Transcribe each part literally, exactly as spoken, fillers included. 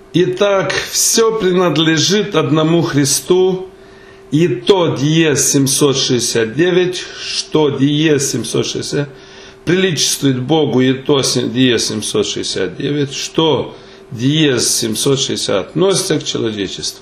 Итак, все принадлежит одному Христу, и то диез семьсот шестьдесят девять, что диез семьсот шестьдесят, приличествует Богу, и то диез семьсот шестьдесят девять, что диез семьсот шестьдесят относится к человечеству.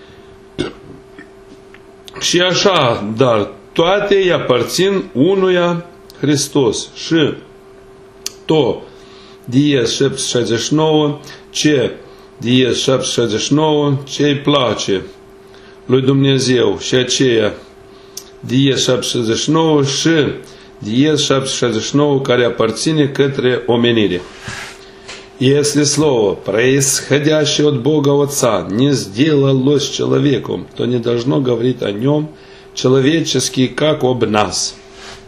Și așa, dar toate îi aparțin unuia Hristos. Și to diez șapte sute șaizeci și nouă, ce diez șapte sute șaizeci și nouă, ce îi place lui Dumnezeu, și aceea diez șapte sute șaizeci și nouă și diez șapte sute șaizeci și nouă care aparține către omenire. Если слово, происходящее от Бога Отца, не сделалось человеком, то не должно говорить о нем человечески, как об нас.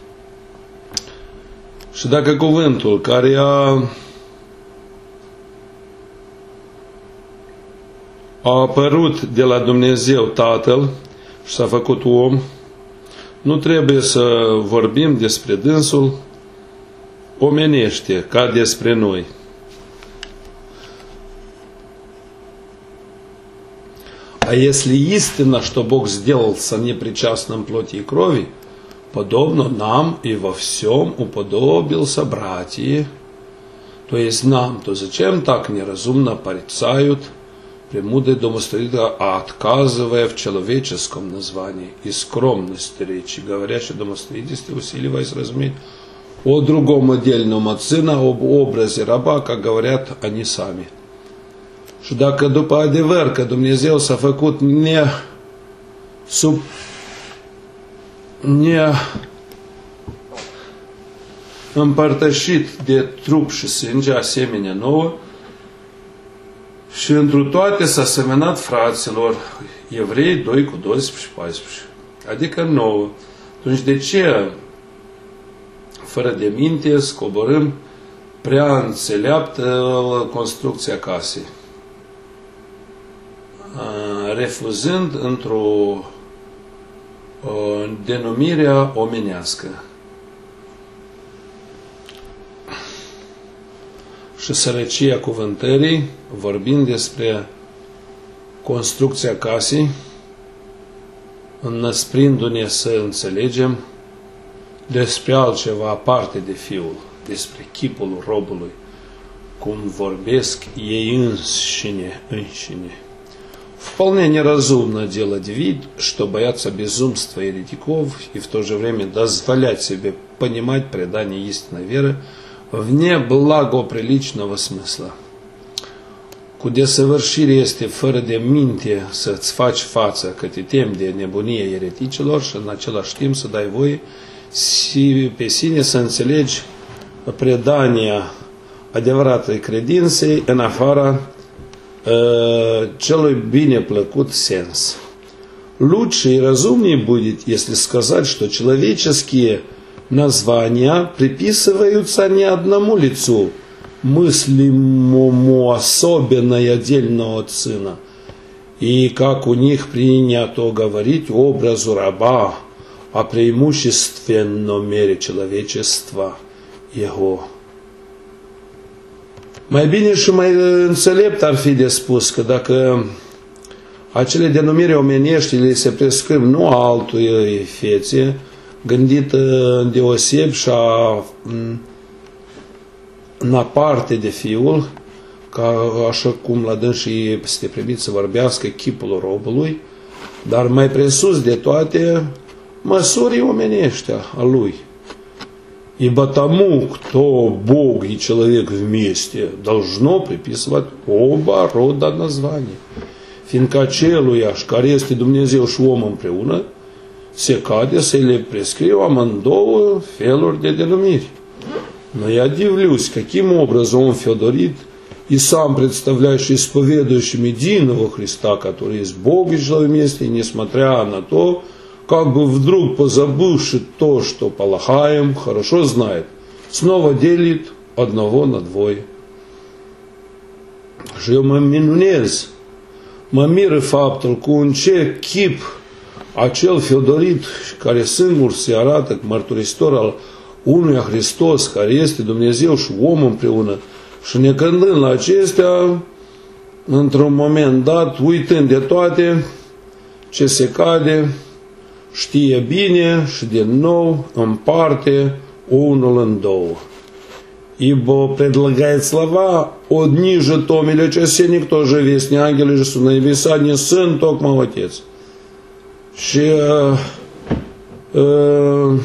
Și dacă cuvântul care a, a apărut de la Dumnezeu Tatăl și s-a făcut om, nu trebuie să vorbim despre dânsul omenește, ca despre noi. А если истина, что Бог сделался непричастным плоти и крови, подобно нам и во всем уподобился братья, то есть нам, то зачем так неразумно порицают премудрые домостроители, отказывая в человеческом названии и скромности речи, говорящей о домостроительстве, усиливаясь разуметь о другом отдельном от сына, об образе раба, как говорят они сами. Și dacă după adevăr că Dumnezeu s-a făcut ne, sub, ne împărtășit de trup și sânge asemenea nouă și întru toate s-a semănat fraților Evrei doi cu doisprezece și paisprezece, adică nouă. Atunci de ce fără de minte scoborâm prea înțeleaptă construcția casei, refuzând într-o denumirea omenească. Și sărăcia cuvântării, vorbind despre construcția casei, înăsprindu-ne să înțelegem despre altceva aparte de Fiul, despre chipul robului, cum vorbesc ei înșine, înșine. Вполне неразумно делать вид, что боятся безумства еретиков и в то же время дозволять себе понимать предание истинной веры вне благоприличного смысла. Cu desăvârșire este fără de minte să-ți faci față că te temi de nebunia ereticilor și în același timp să dai voie pe sine să înțelegi predania adevăratei credinței în afara celui bine плăcut сенс. Лучше и разумнее будет, если сказать, что человеческие названия приписываются не одному лицу, мыслимому особенно и отдельно от сына, и, как у них принято говорить, образу раба, о преимущественном мере человечества его. Mai bine și mai înțelept ar fi de spus că dacă acele denumiri omenești le se prescriu nu a altui fețe, gândită îndeoseb și a, în aparte de Fiul, ca așa cum la dânsii este primit să vorbească chipul robului, dar mai presus de toate măsurii omenești a lui. Ибо тому, кто Бог и человек вместе, должно приписывать оба рода названия. Fiindcă aceluiași care este Dumnezeu și om împreună, se cade să le prescriu amândouă feluri de denumiri. Но я дивлюсь, каким образом он, Феодорит, и сам представляющий исповедующим единого Христа, который есть Бог и человек вместе, и несмотря на то, как бы вдруг позабывши то, что Палахаем хорошо знает, снова делит одного на двое. Și eu mă minunez, mă miră faptul cu în ce chip acel Feodorit care singur se arată mărturisitor al unuia Hristos, care este Dumnezeu și om împreună, și necândând la acestea, într-un moment dat, uitând de toate ce se cade, știe bine și din nou împarte unul în două. Ибо предлагает слова одни же том или часенник, тоже вестни ангелы же сына небеса, не сын, токмо отец. Și uh, uh,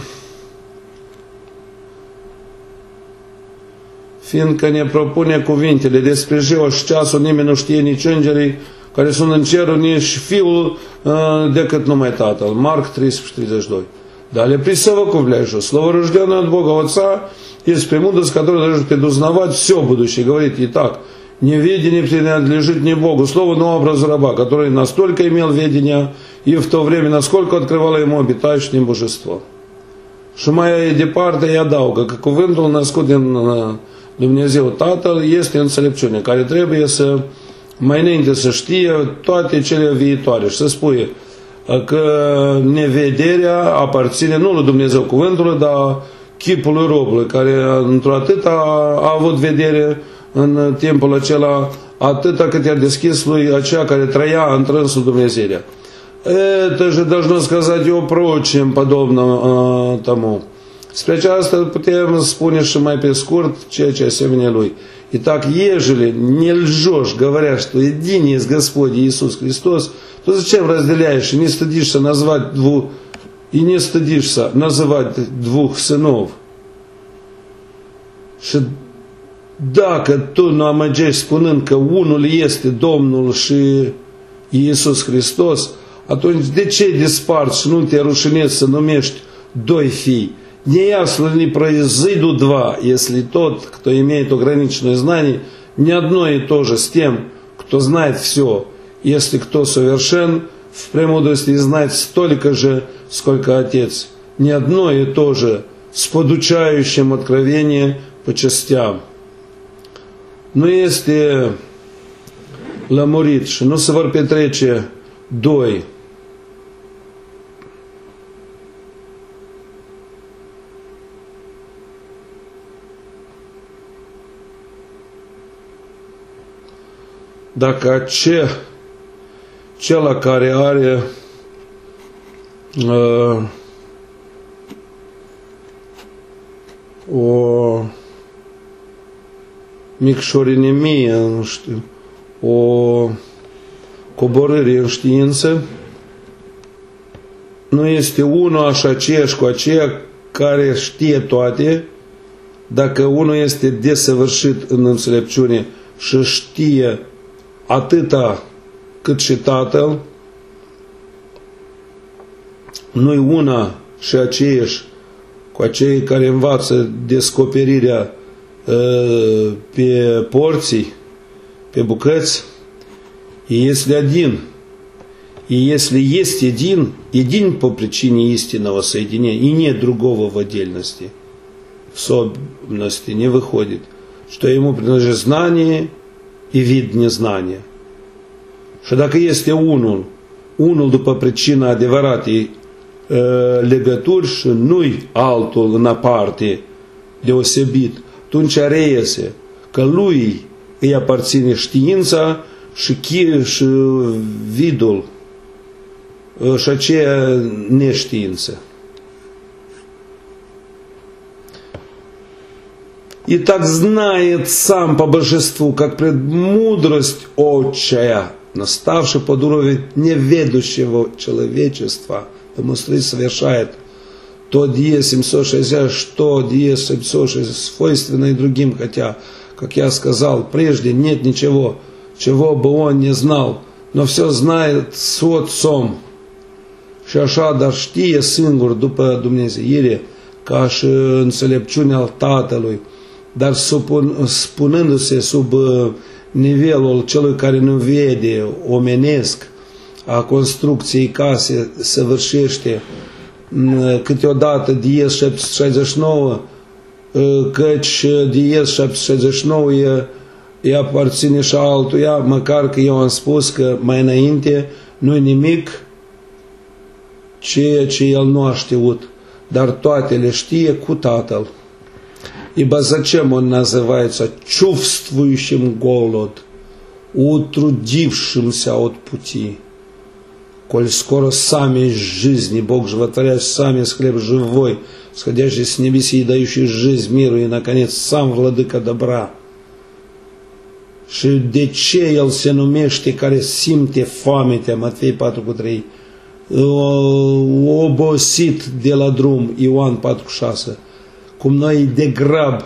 fiindcă ne propune cuvintele despre ziua și ceasul, nimeni nu știe nici îngerii care sunt în cerul, nici Fiul, uh, decât numai Tatăl. Марк тридцать тридцать два. Далее присовокупляю, что слово, рожденное от Бога Отца, есть премудрость, которая должна предузнавать все будущее. Говорит, итак, неведение принадлежит не Богу, слово, но образу раба, который настолько имел ведение, и в то время, насколько открывало ему обитающее божество. Și mai departe e adaugă că cuvântul născut din Dumnezeu Tatăl este înțelepciune, care trebuie să mai înainte să știe toate cele viitoare și să spune că nevederea aparține nu lui Dumnezeu cuvântului, dar chipului robului, care într-o atât a, a avut vedere în timpul acela, atâta cât i-a deschis lui aceea care trăia în trânsul Dumnezeirea. Это же должно сказать о прочем, подобно uh, тому. Spre aceasta putem spune și mai pe scurt ceea ce asemenea lui. Итак, ежели не лжешь, говоря, что един есть Господь Иисус Христос, то зачем разделяешь и не стыдишься назвать двух, и не стыдишься называть двух сынов? Și dacă tu nu amăgești spunând că unul este Domnul și Iisus Hristos, atunci de ce desparți și nu te rușinezi să numești doi fii? Неясно ли произойдут два, если тот, кто имеет ограниченное знание, не одно и то же с тем, кто знает все, если кто совершен в премудрости и знает столько же, сколько Отец, не одно и то же с подучающим откровение по частям. Nu este lămurit și nu se vor petrece doi dacă ace, cel care are uh, o micșorinimie, o coborâre în știință, nu este unul așa aceeași cu aceea care știe toate, dacă unul este desăvârșit în înțelepciune și știe atâta cât și Tatăl, nu-i una și aceeași cu acei care învață descoperirea uh, pe porții, pe bucăți. И если один, и если есть один, един по причине истинного соединения, и нет другого в отдельности, в особенности не выходит, что ему принадлежит знание и вид незнания. Și dacă este unul, unul după pricina adevăratei legături și nu-i altul în aparte deosebit, atunci reiese că lui îi aparține știința și, și vidul și aceea neștiință. И так знает сам по божеству, как премудрость отчая, наставший под уровень неведущего человечества, демонстрирует, совершает то Дие семьсот шестьдесят, что Дие семьсот шестьдесят свойственно и другим, хотя, как я сказал прежде, нет ничего, чего бы он не знал, но все знает с Отцом. Și așa, dar știe singur după Dumnezeire, ca și înțelepciunea al Tatălui, dar supun, spunându-se sub nivelul celui care nu vede, omenesc, a construcției case, săvârșește câteodată Dies șapte sute șaizeci și nouă, căci Dies șapte sute șaizeci și nouă e, e aparține și altuia, măcar că eu am spus că mai înainte nu-i nimic ceea ce el nu a știut, dar toate le știe cu Tatăl. Ибо зачем он называется чувствующим голод? утрудившимся от пути. Коль скоро сами из жизни, Бог животворящий, сами из хлеб живой, сходящий с небес и дающий жизнь миру, и, наконец, сам владыка добра. Și de ce El se numește care simte foamea, Matei patru trei, obosit de la drum, Ioan patru șase, cum noi de grab,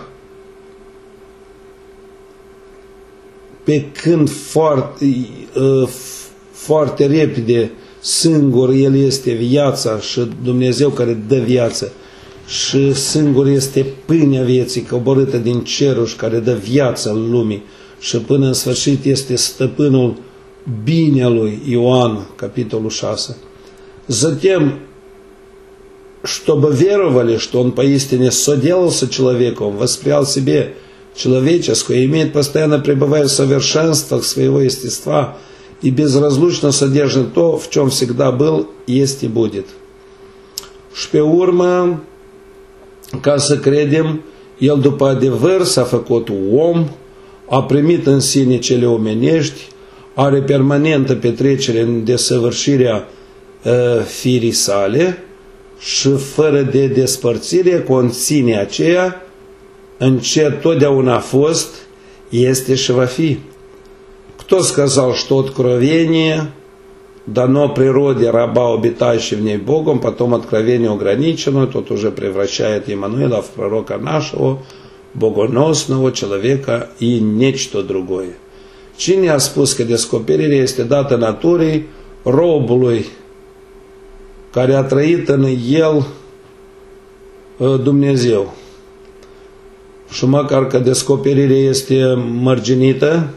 pe când foarte, foarte repede, singur El este viața și Dumnezeu care dă viață și singur este pâinea vieții coborâtă din ceruri care dă viață în lumii și până în sfârșit este stăpânul binelui, Ioan, capitolul шесть. Затем, чтобы веровали, что Он поистине соделался человеком, восприял себе человеческое, имеет постоянно пребывая в совершенствах своего естества и безразлучно содержит то, в чем всегда был, есть и будет. Și pe urmă, ca să credem, El după adevăr s-a făcut om, a primit în sine cele omenești, are permanentă petrecere în desăvârșirea uh, firii sale și fără de despărțire conține aceea în ce totdeauna a fost, este și va fi. Кто сказал, что откровение дано природе раба, обитающей в ней Богом, потом откровение ограничено, тот уже превращает Иммануила в пророка нашего, богоносного человека и нечто другое. Cine a spus că descoperirea este dată naturii robului care a trăit în el Dumnezeu? Și măcar că descoperirea este mărginită,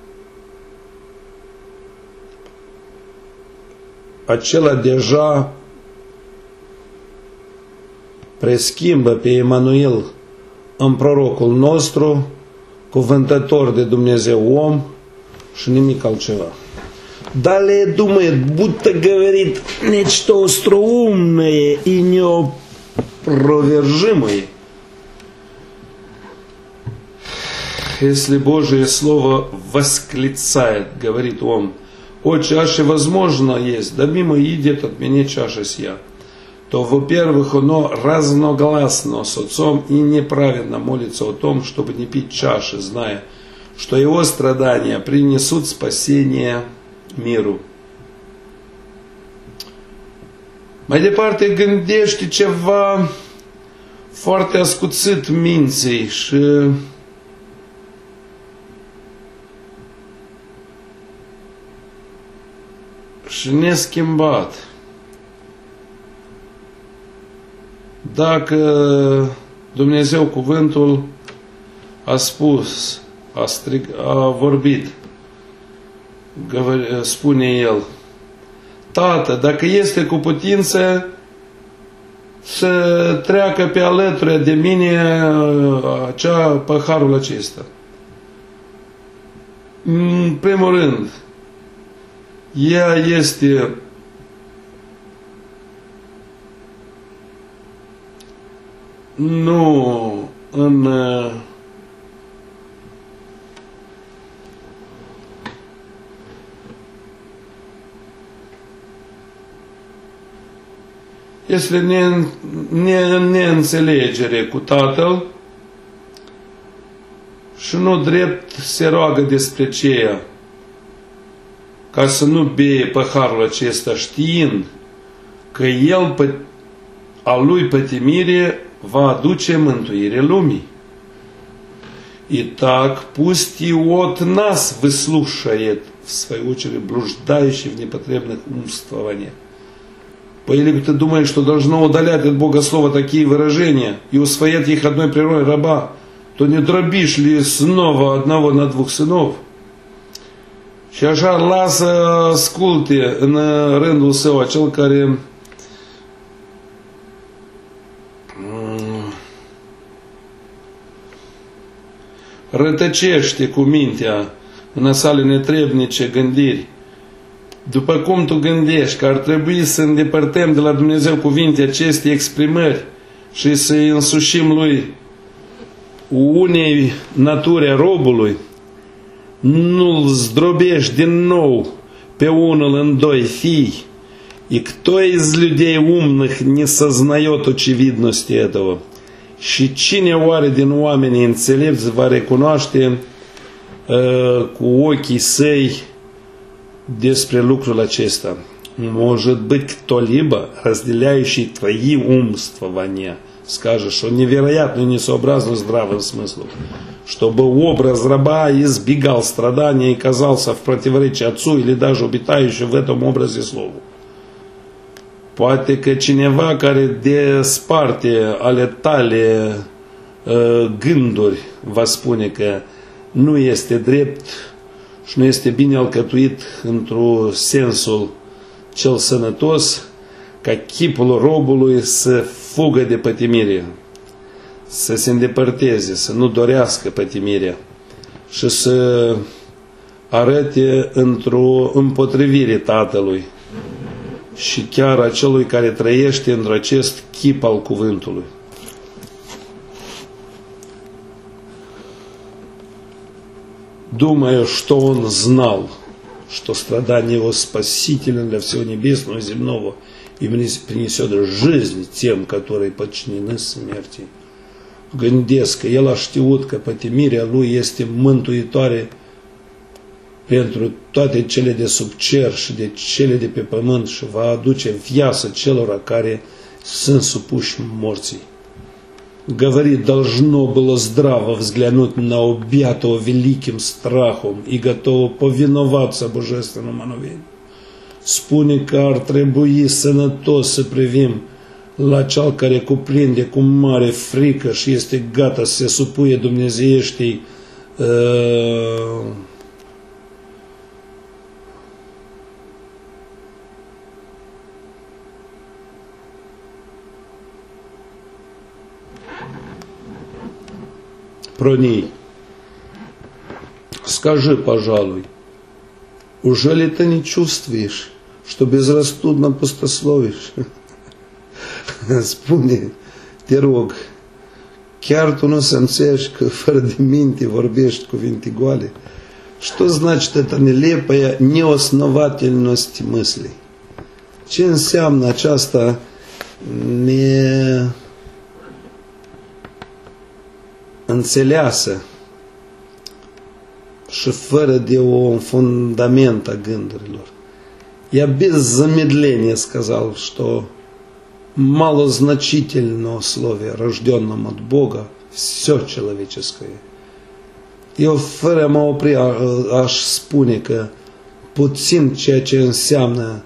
acela deja preschimbă pe Emanuel în prorocul nostru, cuvântător de Dumnezeu om și nimic altceva. Далее думает, будто говорит нечто остроумное и неопровержимое. Если Божие Слово восклицает, говорит он, о, чаше возможно есть, да мимо идет от меня чаша сия, то, во-первых, оно разногласно с Отцом и неправедно молится о том, чтобы не пить чаши, зная, что его страдания принесут spăsение миру. Mai departe gândește ceva foarte ascuțit minții și și neschimbat. Dacă Dumnezeu cuvântul a spus, a, strig, a vorbit, spune El, Tată, dacă este cu putință să treacă pe alături de mine acea păharul acesta. În primul rând, ea este nu în este ne, ne, neînțelegere cu Tatăl și nu drept se roagă despre ceea ca să nu beie păharul acesta știind că El a Lui pătimire va aduce mântuire lumii. Итак, пусть и от нас выслушает, в свою очередь, блуждающий в непотребных умствованиях. По или ты думаешь, что должно удалять от Бога Слова такие выражения и усвоять их одной природой раба, то не дробишь ли снова одного на двух sânov? Și așa lasă asculte în rândul său acel care rătăcește cu mintea în sale netrebnice gândiri. După cum tu gândești că ar trebui să îndepărtăm de la Dumnezeu cuvinte aceste exprimări și să îi însușim Lui unei naturi a robului, nu-l zdrobești din nou pe unul în doi fii, и кто из людей умных не сознает очевидности этого? Și cine oare din oamenii înțelepți va recunoaște uh, cu ochii săi despre lucrul acesta? Может быть, кто-либо, разделяющий твои умствования, скажет, что невероятно несообразно здравым смыслом, чтобы образ раба избегал страдания и казался в противоречии Отцу или даже обитающий в этом образе Слову. Poate că cineva care desparte ale tale uh, gânduri va spune că nu este drept și nu este bine alcătuit într-un sensul cel sănătos, ca chipul robului să fugă de pătimire, să se îndepărteze, să nu dorească pătimirea și să arate într-o împotrivire Tatălui și chiar a celui care trăiește într acest chip al cuvântului. Думаю, что он знал, что страдание его спасительно для всего небесного и земного и принесет жизнь тем, которые подчинены смерти. Gândesc că el a știut că pătimirea lui este mântuitoare pentru toate cele de sub cer și de cele de pe pământ și va aduce viață celor care sunt supuși morții. Говорит, должно было здраво взглянуть на объятого великим страхом и готово повиноваться божественному мановению. Spune că ar trebui sănătos să privim la cel care cuprinde cu mare frică și este gata să se supuie dumnezeieștii uh, про ней. Скажи, пожалуй, уже ли ты не чувствуешь, что безрассудно пустословишь? Spune, te rog, chiar tu nu simțești că fără de minte vorbești cuvinte goale? Что значит эта нелепая неосновательность мыслей? Ce înseamnă această ne... înțeleasă și fără de un fundament a gândurilor? Я без замедления сказал, что малозначительно условие, рожденном от Бога, все человеческое. Eu fără a mă opri aș spune că puțin ceea ce înseamnă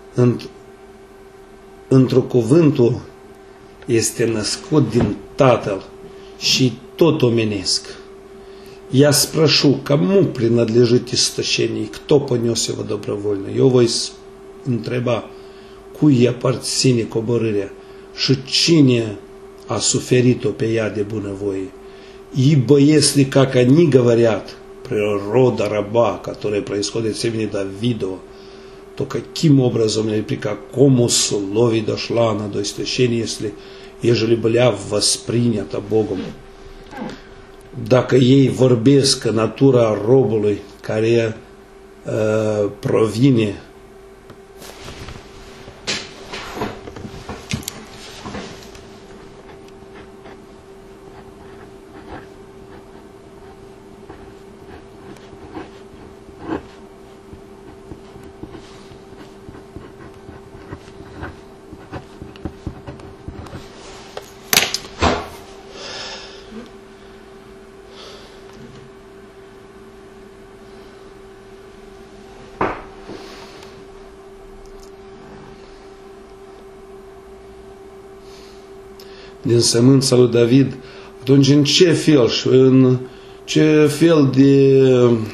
într-o cuvântul este născut din Tatăl și tot omenesc. Я спрошу, кому принадлежит истощение, кто понес его добровольно? Eu voi întreba cui aparține coborârea și cine a suferit-o pe ea de bunăvoie. Ибо если, как они говорят, природа раба, которая происходит в семени Давидова, то каким образом или при каком условии дошла она до истощения, если, ежели была воспринята Богом? Dacă ei vorbesc că natura robului care uh, provine din sămânța lui David, atunci în ce fel și în ce fel de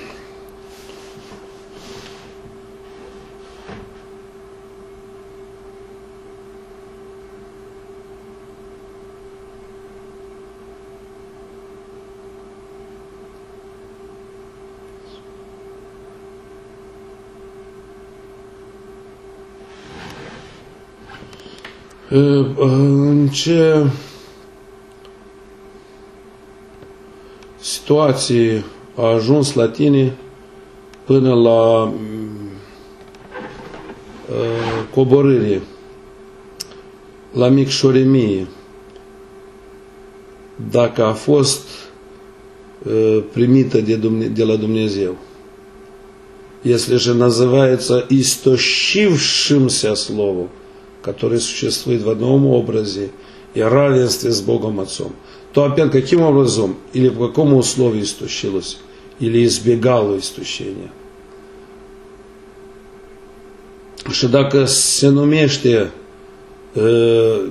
în ce situație a ajuns la tine până la uh, coborâre, la micșoremie, dacă a fost uh, primită de, Dumne de la Dumnezeu. Если же называется истощившимся Словом, которое существует в одном образе и равенстве с Богом Отцом, то опять каким образом или в каком условии истощилось, или избегало истощения. Și dacă se numește uh,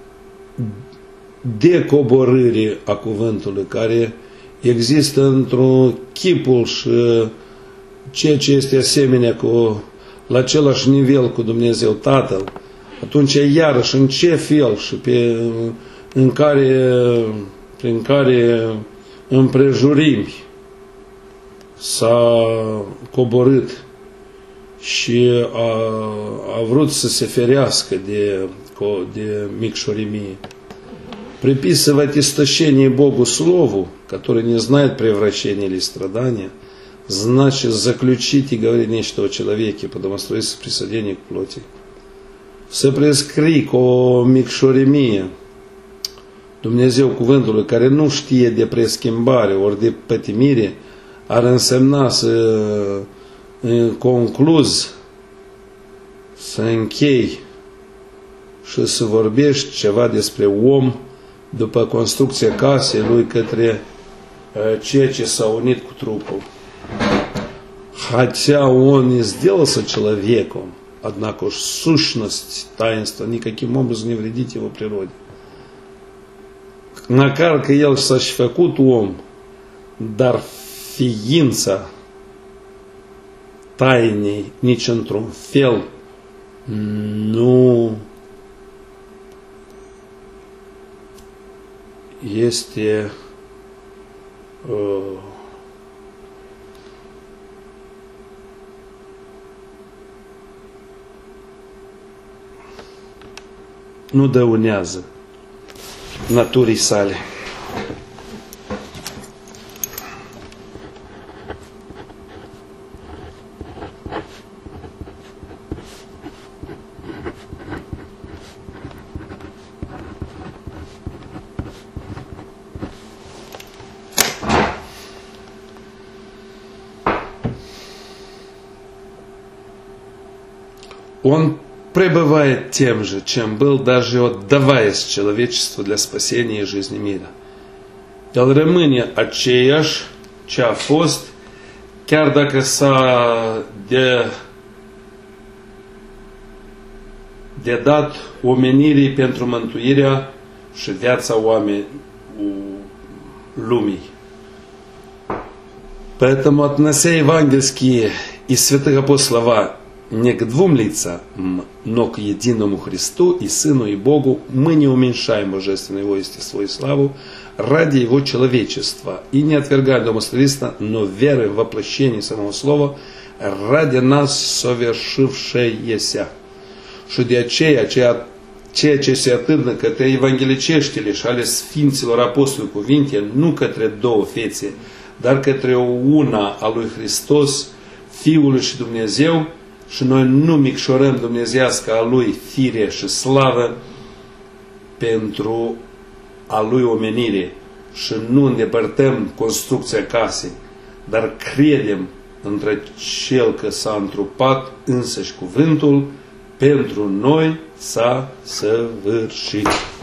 decoborâre a cuvântului, care există într-un chipul și ceea ce este asemenea cu, la același nivel cu Dumnezeu Tatăl, atunci iarăși în ce fel și pe, în care, prin care împrejurimi s-a coborât și a, a vrut să se ferească de, de микшоремии. Приписывать истощение Богу Слову, который не знает превращения или страдания, значит заключить и говорить нечто о человеке, потому что есть присоединение к плоти. Să prescrii o micșoremie Dumnezeu cuvântului care nu știe de preschimbare ori de pătimire ar însemna să concluz, să închei și să vorbești ceva despre om după construcția casei lui către ceea ce s-a unit cu trupul. Хотя он не сделался человеком, однако уж сущность таинства никаким образом не вредит его природе. Măcar că el s-a-și făcut om, dar ființa tainei nici într-un fel nu este uh, nu dăunează naturii sale. Он пребывает тем же, чем был, даже отдаваясь человечеству для spăsения и жизни mira. El rămâne aceeași ce a fost, chiar dacă s-a de, de dat omenirii pentru mântuirea și viața oameni lumii. Поэтому, относя евангельские и святых апостолов слова не к двум лицам, но к единому Христу и Сыну и Богу, мы не уменьшаем божественное его естество и славу ради его человечества и не отвергаем домостроительства, но веры в воплощение самого Слова ради нас совершившееся. Și de aceea, ceea, ceea ce se atârnă către evangheliceștile și ale Sfinților Apostoli cuvinte, nu către două fețe, dar către o una a lui Hristos, Fiul și Dumnezeu, și noi nu micșorăm dumnezeiască a lui fire și slavă pentru a lui omenire și nu îndepărtăm construcția casei, dar credem între cel că s-a întrupat însăși cuvântul pentru noi s-a săvârșit.